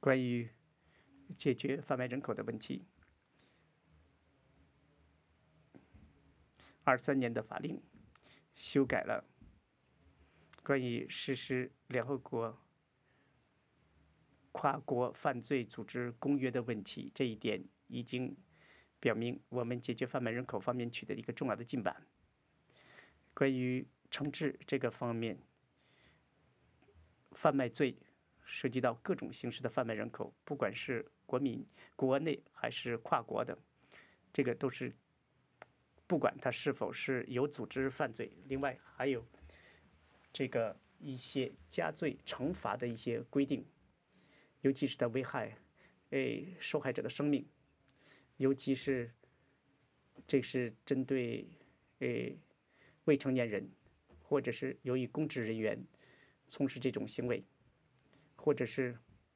关于解决贩卖人口的问题，23年的法令修改了关于实施联合国跨国犯罪组织公约的问题，这一点已经表明我们解决贩卖人口方面取得一个重要的进展。关于惩治这个方面，贩卖罪涉及到各种形式的贩卖人口，不管是国内还是跨国的，这个都是不管它是否是有组织犯罪。另外还有这个一些加罪惩罚的一些规定，尤其是它危害受害者的生命，尤其是这是针对未成年人，或者是由于公职人员从事这种行为，或者是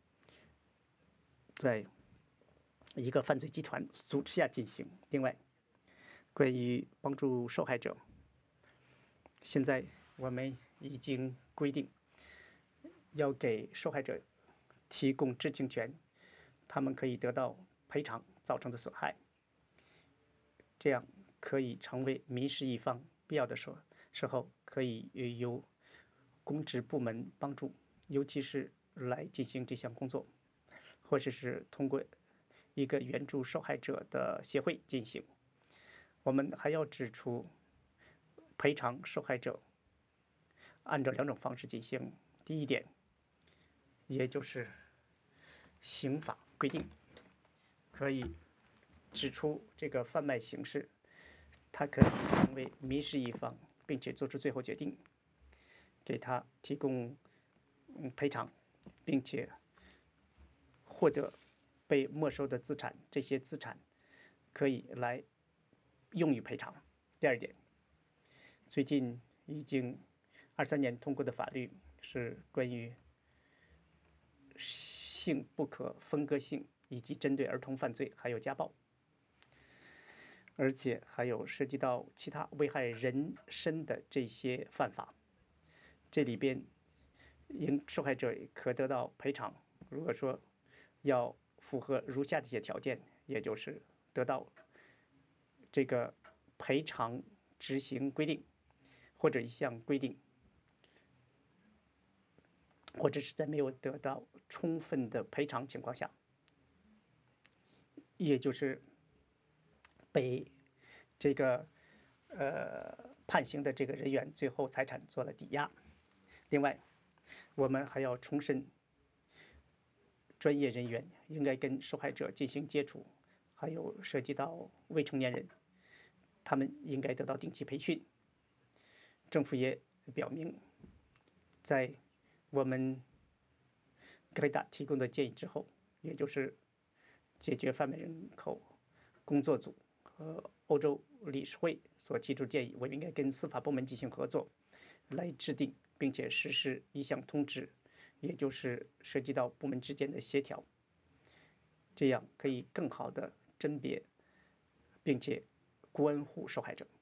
在一个犯罪集团组织下进行。另外，关于帮助受害者，现在我们已经规定要给受害者提供知情权，他们可以得到赔偿造成的损害，这样可以成为民事一方，必要的时候可以由公职部门帮助，尤其是来进行这项工作，或者是通过一个援助受害者的协会进行。我们还要指出，赔偿受害者按照2种方式进行。第一点，也就是刑法规定，可以指出这个贩卖形式，它可以成为民事一方，并且做出最后决定，给他提供赔偿，并且获得被没收的资产，这些资产可以来用于赔偿。第二点，最近已经23年通过的法律是关于性不可分割性以及针对儿童犯罪还有家暴，而且还有涉及到其他危害人身的这些犯法。这里边受害者可得到赔偿，如果说要符合如下的一些条件，也就是得到这个赔偿执行规定或者一项规定，或者是在没有得到充分的赔偿情况下，也就是被这个判刑的这个人员最后财产做了抵押。另外，我们还要重申，专业人员应该跟受害者进行接触，还有涉及到未成年人，他们应该得到定期培训。政府也表明，在我们给他提供的建议之后，也就是解决贩卖人口工作组和欧洲理事会所提出建议，我们应该跟司法部门进行合作，来制定并且实施一项通知，也就是涉及到部门之间的协调，这样可以更好的甄别并且关护受害者。